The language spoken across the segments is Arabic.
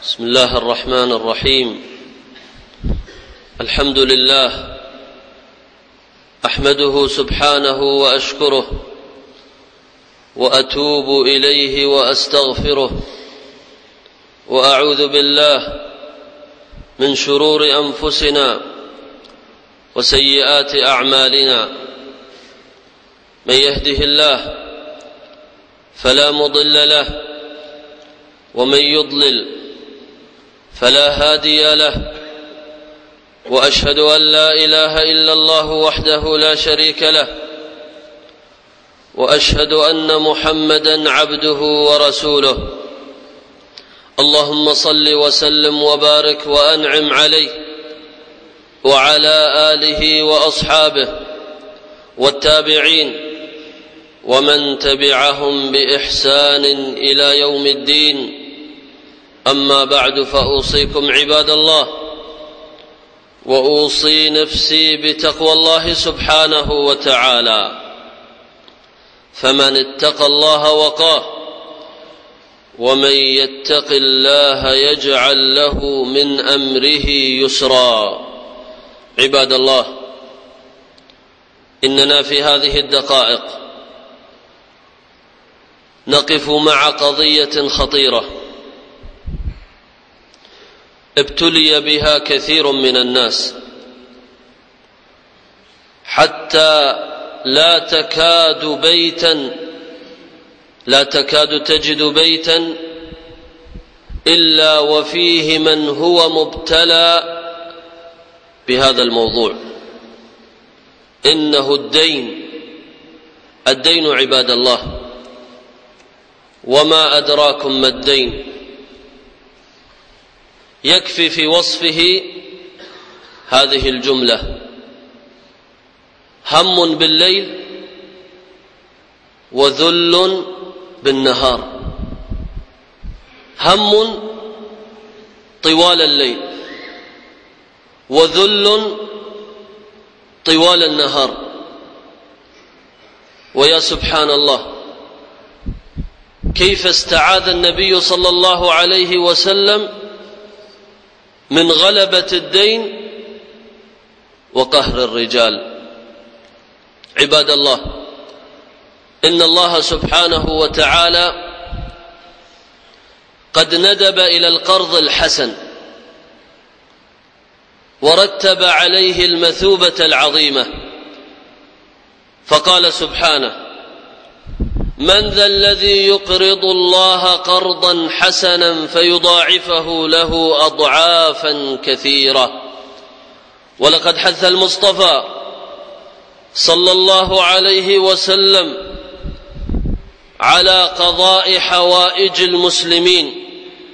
بسم الله الرحمن الرحيم. الحمد لله أحمده سبحانه وأشكره وأتوب إليه وأستغفره وأعوذ بالله من شرور أنفسنا وسيئات أعمالنا. من يهده الله فلا مضل له ومن يضلل فلا هادي له، وأشهد أن لا إله إلا الله وحده لا شريك له، وأشهد أن محمدًا عبده ورسوله. اللهم صل وسلم وبارك وأنعم عليه وعلى آله وأصحابه والتابعين ومن تبعهم بإحسان إلى يوم الدين. أما بعد، فأوصيكم عباد الله وأوصي نفسي بتقوى الله سبحانه وتعالى، فمن اتقى الله وقاه، ومن يتق الله يجعل له من أمره يسرا. عباد الله، إننا في هذه الدقائق نقف مع قضية خطيرة ابتلي بها كثير من الناس، حتى لا تكاد تجد بيتا إلا وفيه من هو مبتلى بهذا الموضوع. إنه الدين عباد الله. وما أدراكم ما الدين؟ يكفي في وصفه هذه الجملة: هم بالليل وذل بالنهار. هم طوال الليل وذل طوال النهار. ويا سبحان الله، كيف استعاذ النبي صلى الله عليه وسلم من غلبة الدين وقهر الرجال. عباد الله، إن الله سبحانه وتعالى قد ندب إلى القرض الحسن ورتب عليه المثوبة العظيمة، فقال سبحانه: من ذا الذي يقرض الله قرضا حسنا فيضاعفه له أضعافا كثيرة. ولقد حث المصطفى صلى الله عليه وسلم على قضاء حوائج المسلمين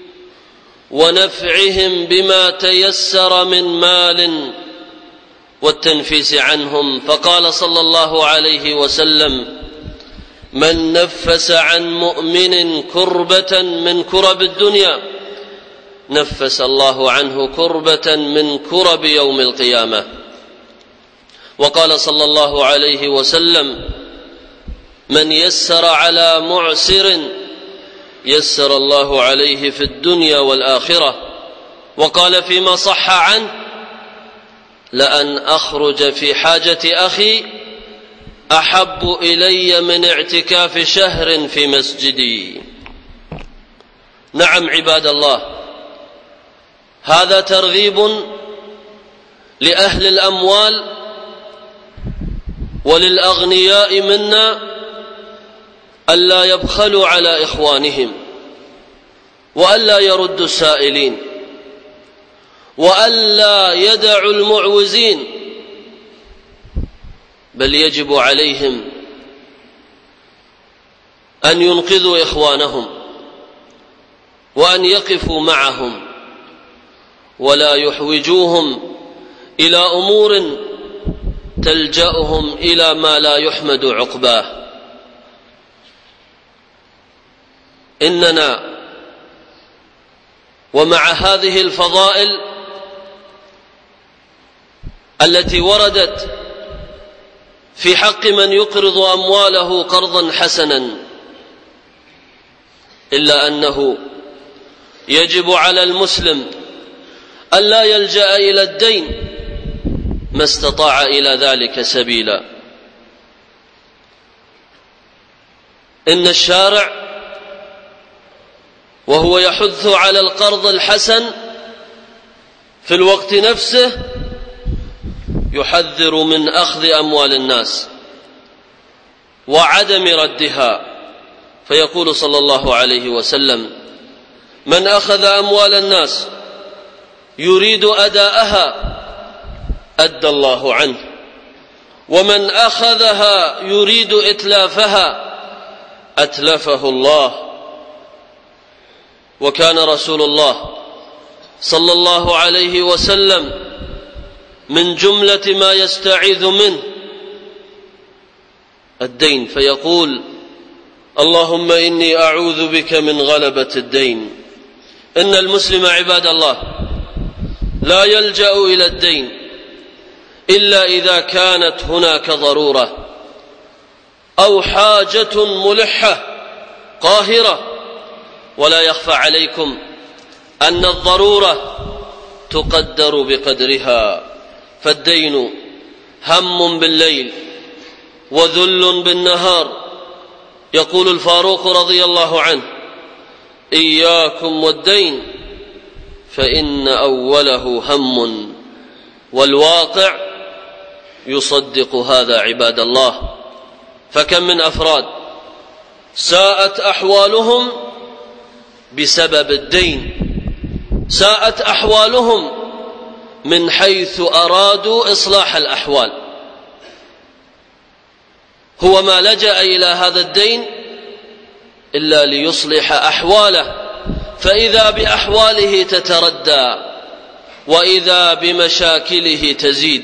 ونفعهم بما تيسر من مال والتنفيس عنهم، فقال صلى الله عليه وسلم: من نفس عن مؤمن كربة من كرب الدنيا نفس الله عنه كربة من كرب يوم القيامة. وقال صلى الله عليه وسلم: من يسر على معسر يسر الله عليه في الدنيا والآخرة. وقال فيما صح عنه: لأن أخرج في حاجة أخي أحب إلي من اعتكاف شهر في مسجدي. نعم عباد الله، هذا ترغيب لأهل الأموال وللأغنياء منا ألا يبخلوا على إخوانهم، وألا يردوا السائلين، وألا يدعوا المعوزين، بل يجب عليهم أن ينقذوا إخوانهم وأن يقفوا معهم، ولا يحوجوهم إلى أمور تلجأهم إلى ما لا يحمد عقباه. إننا ومع هذه الفضائل التي وردت في حق من يقرض أمواله قرضا حسنا، إلا أنه يجب على المسلم ألا يلجأ إلى الدين ما استطاع إلى ذلك سبيلا. إن الشارع وهو يحث على القرض الحسن في الوقت نفسه يحذر من أخذ أموال الناس وعدم ردها، فيقول صلى الله عليه وسلم: من أخذ أموال الناس يريد أداءها أدى الله عنه، ومن أخذها يريد إتلافها أتلفه الله. وكان رسول الله صلى الله عليه وسلم من جملة ما يستعيذ منه الدين، فيقول: اللهم إني أعوذ بك من غلبة الدين. إن المسلم عباد الله لا يلجأ إلى الدين إلا إذا كانت هناك ضرورة أو حاجة ملحة قاهرة، ولا يخفى عليكم أن الضرورة تقدر بقدرها، فالدين هم بالليل وذل بالنهار. يقول الفاروق رضي الله عنه: إياكم والدين فإن أوله هم، والواقع يصدق هذا عباد الله. فكم من أفراد ساءت أحوالهم بسبب الدين، ساءت أحوالهم من حيث أرادوا إصلاح الأحوال، هو ما لجأ إلى هذا الدين إلا ليصلح أحواله، فإذا بأحواله تتردى وإذا بمشاكله تزيد.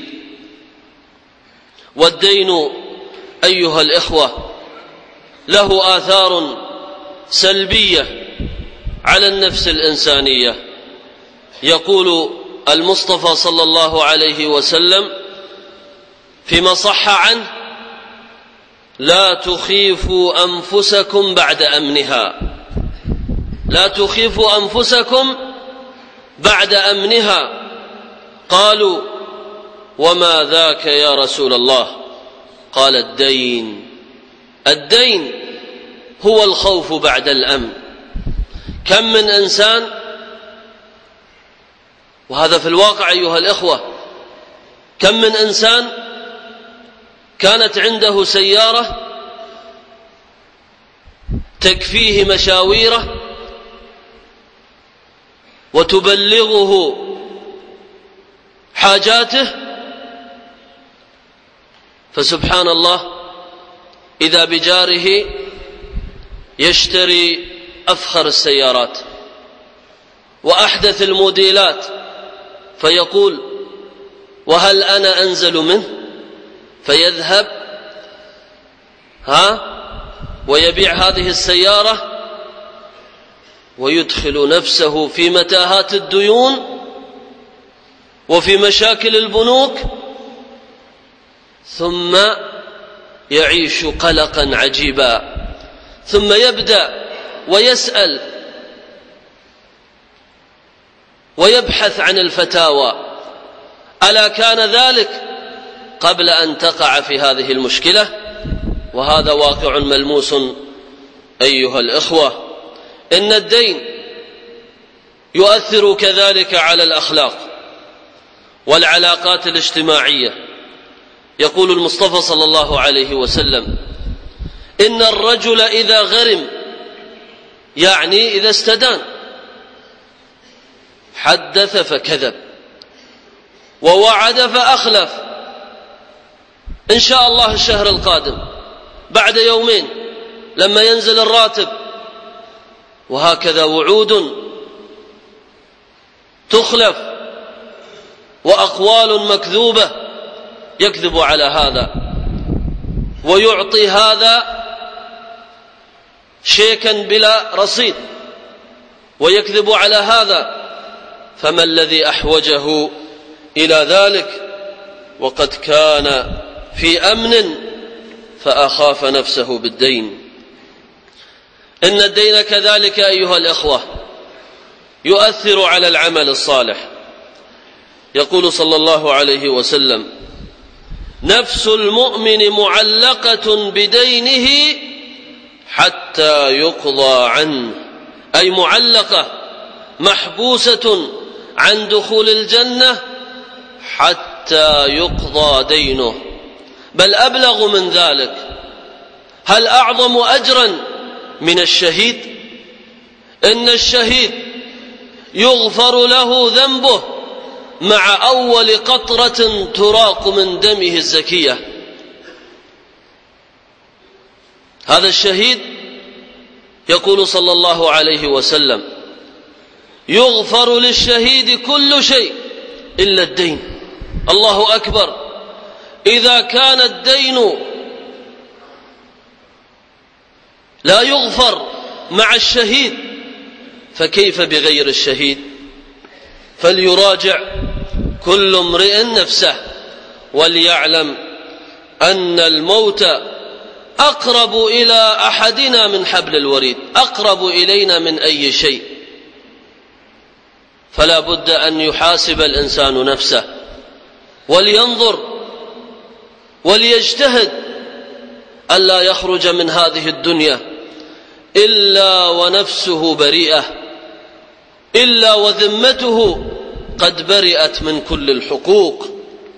والدين أيها الإخوة له آثار سلبية على النفس الإنسانية. يقول المصطفى صلى الله عليه وسلم فيما صح عنه: لا تخيفوا أنفسكم بعد أمنها، لا تخيفوا أنفسكم بعد أمنها. قالوا: وما ذاك يا رسول الله؟ قال: الدين. الدين هو الخوف بعد الأمن. كم من إنسان، وهذا في الواقع أيها الإخوة، كم من إنسان كانت عنده سيارة تكفيه مشاويره وتبلغه حاجاته، فسبحان الله إذا بجاره يشتري أفخر السيارات وأحدث الموديلات، فيقول: وهل أنا أنزل منه؟ فيذهب ويبيع هذه السيارة ويدخل نفسه في متاهات الديون وفي مشاكل البنوك، ثم يعيش قلقا عجيبا، ثم يبدأ ويسأل ويبحث عن الفتاوى: ألا كان ذلك قبل أن تقع في هذه المشكلة؟ وهذا واقع ملموس أيها الإخوة. إن الدين يؤثر كذلك على الأخلاق والعلاقات الاجتماعية. يقول المصطفى صلى الله عليه وسلم: إن الرجل إذا غرم، يعني إذا استدان، حدث فكذب ووعد فأخلف. إن شاء الله الشهر القادم بعد يومين لما ينزل الراتب، وهكذا وعود تخلف وأقوال مكذوبة، يكذب على هذا ويعطي هذا شيكا بلا رصيد ويكذب على هذا. فما الذي أحوجه إلى ذلك وقد كان في أمن فأخاف نفسه بالدين؟ إن الدين كذلك أيها الإخوة يؤثر على العمل الصالح. يقول صلى الله عليه وسلم: نفس المؤمن معلقة بدينه حتى يقضى عنه، أي معلقة محبوسة عن دخول الجنة حتى يقضى دينه. بل أبلغ من ذلك، هل أعظم أجرا من الشهيد؟ إن الشهيد يغفر له ذنبه مع أول قطرة تراق من دمه الزكية. هذا الشهيد يقول صلى الله عليه وسلم: يغفر للشهيد كل شيء إلا الدين. الله أكبر! إذا كان الدين لا يغفر مع الشهيد فكيف بغير الشهيد؟ فليراجع كل امرئ نفسه وليعلم أن الموت أقرب إلى أحدنا من حبل الوريد، أقرب إلينا من أي شيء. فلا بد أن يحاسب الإنسان نفسه ولينظر وليجتهد ألا يخرج من هذه الدنيا إلا ونفسه بريئة، إلا وذمته قد برئت من كل الحقوق.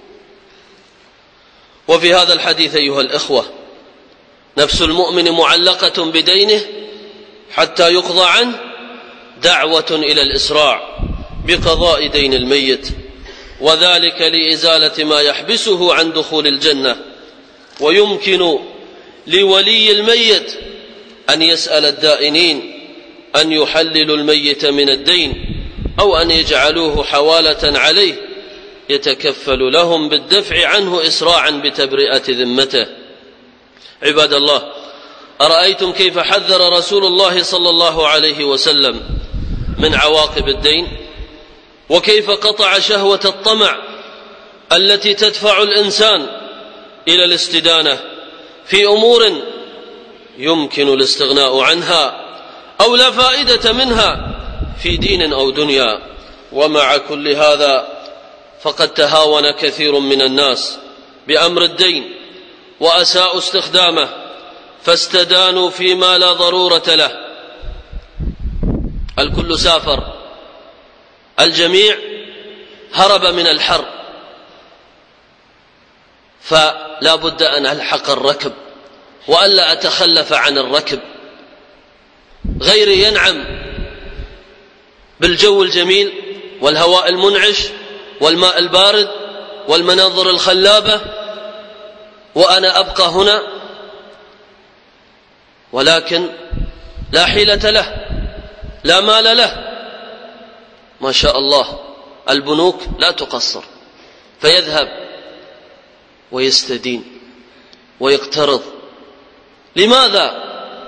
وفي هذا الحديث أيها الإخوة، نفس المؤمن معلقة بدينه حتى يقضى عنه، دعوة إلى الإسراع بقضاء دين الميت، وذلك لإزالة ما يحبسه عن دخول الجنة. ويمكن لولي الميت أن يسأل الدائنين أن يحللوا الميت من الدين، أو أن يجعلوه حوالة عليه يتكفل لهم بالدفع عنه إسراعا بتبرئة ذمته. عباد الله، أرأيتم كيف حذر رسول الله صلى الله عليه وسلم من عواقب الدين، وكيف قطع شهوة الطمع التي تدفع الإنسان إلى الاستدانة في أمور يمكن الاستغناء عنها أو لا فائدة منها في دين أو دنيا. ومع كل هذا فقد تهاون كثير من الناس بأمر الدين وأساءوا استخدامه، فاستدانوا فيما لا ضرورة له. الكل سافر، الجميع هرب من الحرب، فلا بد أن ألحق الركب وألا أتخلف عن الركب. غيري ينعم بالجو الجميل والهواء المنعش والماء البارد والمناظر الخلابة، وأنا أبقى هنا، ولكن لا حيلة له، لا مال له. ما شاء الله البنوك لا تقصر، فيذهب ويستدين ويقترض. لماذا؟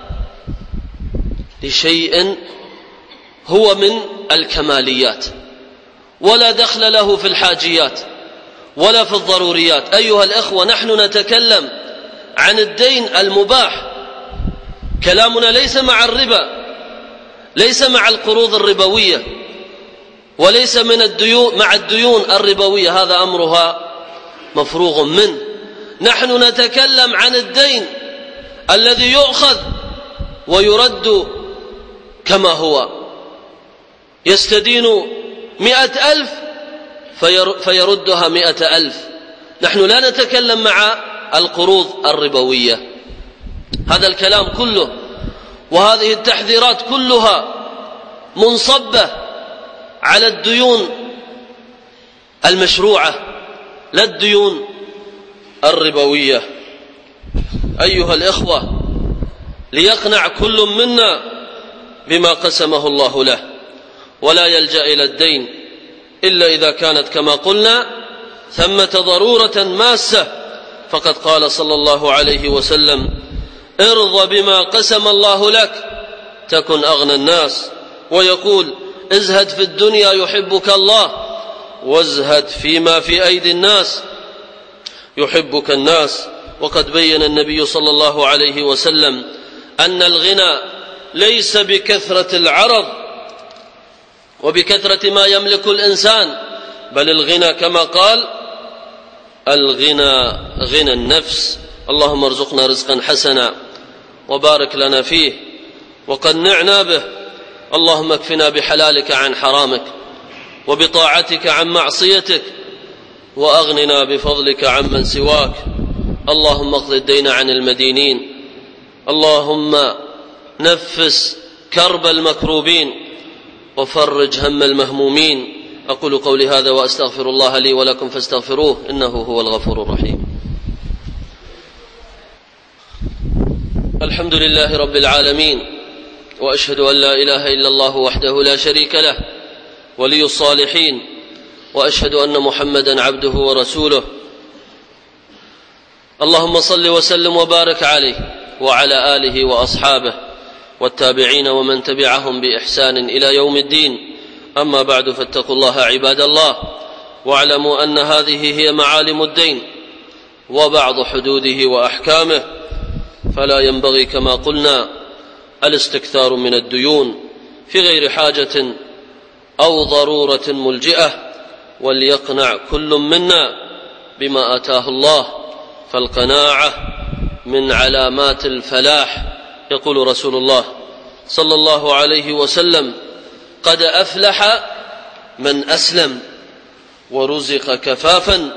لشيء هو من الكماليات ولا دخل له في الحاجيات ولا في الضروريات. أيها الأخوة، نحن نتكلم عن الدين المباح، كلامنا ليس مع الربا، ليس مع القروض الربوية، وليس مع الديون الربوية، هذا أمرها مفروغ منه. نحن نتكلم عن الدين الذي يؤخذ ويرد كما هو. يستدين 100,000 فيردها 100,000. نحن لا نتكلم مع القروض الربوية. هذا الكلام كله وهذه التحذيرات كلها منصبة على الديون المشروعة لا الديون الربوية. أيها الإخوة، ليقنع كل منا بما قسمه الله له، ولا يلجأ إلى الدين إلا إذا كانت كما قلنا ثمة ضرورة ماسة. فقد قال صلى الله عليه وسلم: ارض بما قسم الله لك تكن أغنى الناس. ويقول: ازهد في الدنيا يحبك الله، وازهد فيما في أيدي الناس يحبك الناس. وقد بين النبي صلى الله عليه وسلم أن الغنى ليس بكثرة العرض وبكثرة ما يملك الإنسان، بل الغنى كما قال الغنى غنى النفس. اللهم ارزقنا رزقا حسنا وبارك لنا فيه وقنعنا به. اللهم اكفنا بحلالك عن حرامك وبطاعتك عن معصيتك وأغننا بفضلك عمن سواك. اللهم اقض الدين عن المدينين. اللهم نفس كرب المكروبين وفرج هم المهمومين. أقول قولي هذا وأستغفر الله لي ولكم فاستغفروه إنه هو الغفور الرحيم. الحمد لله رب العالمين، وأشهد أن لا إله إلا الله وحده لا شريك له ولي الصالحين، وأشهد أن محمدا عبده ورسوله. اللهم صل وسلم وبارك عليه وعلى آله وأصحابه والتابعين ومن تبعهم بإحسان إلى يوم الدين. أما بعد، فاتقوا الله عباد الله، واعلموا أن هذه هي معالم الدين وبعض حدوده وأحكامه، فلا ينبغي كما قلنا الاستكثار من الديون في غير حاجة أو ضرورة ملجئة، وليقنع كل منا بما آتاه الله، فالقناعة من علامات الفلاح. يقول رسول الله صلى الله عليه وسلم: قد أفلح من أسلم ورزق كفافا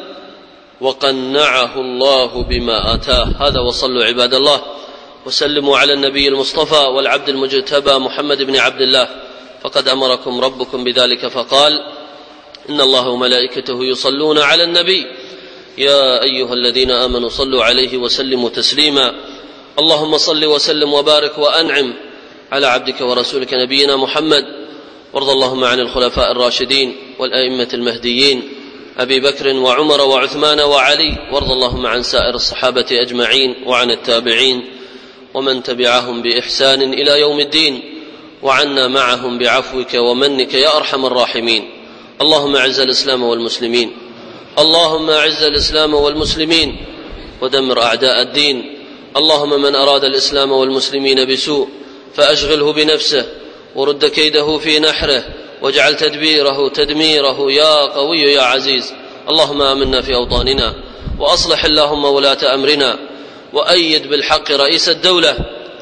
وقنعه الله بما آتاه. هذا، وصلوا عباد الله وسلموا على النبي المصطفى والعبد المجتبى محمد بن عبد الله، فقد أمركم ربكم بذلك فقال: إن الله وملائكته يصلون على النبي يا أيها الذين آمنوا صلوا عليه وسلموا تسليما. اللهم صل وسلم وبارك وأنعم على عبدك ورسولك نبينا محمد، وارض اللهم عن الخلفاء الراشدين والأئمة المهديين أبي بكر وعمر وعثمان وعلي، وارض اللهم عن سائر الصحابة أجمعين وعن التابعين ومن تبعهم بإحسان إلى يوم الدين، وعنا معهم بعفوك ومنك يا أرحم الراحمين. اللهم أعز الإسلام والمسلمين، اللهم أعز الإسلام والمسلمين ودمر أعداء الدين. اللهم من أراد الإسلام والمسلمين بسوء فأشغله بنفسه ورد كيده في نحره، واجعل تدبيره تدميره يا قوي يا عزيز. اللهم آمنا في أوطاننا، وأصلح اللهم ولاة أمرنا، وأيد بالحق رئيس الدولة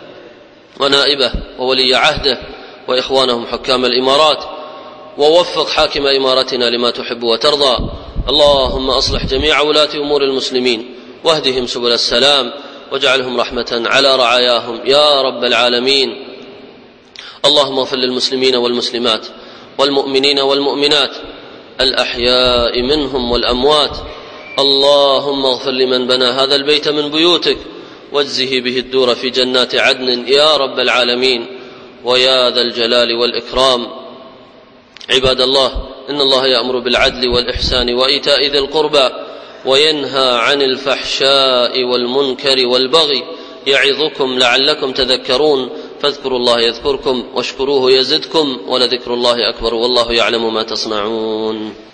ونائبه وولي عهده وإخوانهم حكام الإمارات، ووفق حاكم إمارتنا لما تحب وترضى. اللهم أصلح جميع ولاة أمور المسلمين واهدهم سبل السلام، واجعلهم رحمة على رعاياهم يا رب العالمين. اللهم اغفر للمسلمين والمسلمات والمؤمنين والمؤمنات الأحياء منهم والأموات. اللهم اغفر لمن بنى هذا البيت من بيوتك، واجزه به الدور في جنات عدن يا رب العالمين ويا ذا الجلال والإكرام. عباد الله، إن الله يأمر بالعدل والإحسان وإيتاء ذي القربى وينهى عن الفحشاء والمنكر والبغي، يعظكم لعلكم تذكرون. فاذكروا الله يذكركم واشكروه يزدكم، ولذكر الله أكبر، والله يعلم ما تصنعون.